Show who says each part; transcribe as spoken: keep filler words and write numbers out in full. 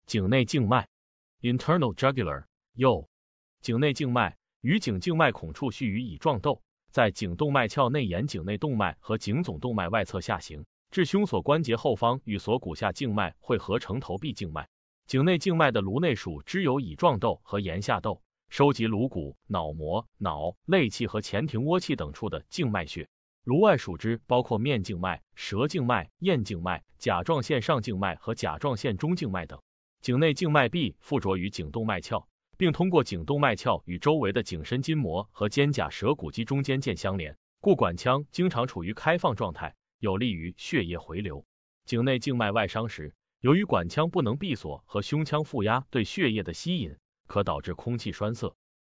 Speaker 1: 颈内静脉 internal jugular 右，颈内静脉与颈静脉孔处续于乙状窦，在颈动脉鞘内沿颈内动脉和颈总动脉外侧下行，至胸锁关节后方与锁骨下静脉汇合成头壁静脉。颈内静脉的颅内属支有乙状窦和沿下窦，收集颅骨、脑膜、脑、肋器和前庭窝器等处的静脉血。颅外属支包括面静脉、舌静脉、咽静脉、甲状腺上静脉和甲状腺中静脉等。颈内静脉壁附着于颈动脉鞘，并通过颈动脉鞘与周围的颈深筋膜和肩胛舌骨肌中间腱相连，故管腔经常处于开放状态，有利于血液回流。颈内静脉外伤时，由于管腔不能闭锁和胸腔负压对血液的吸引，可导致空气栓塞，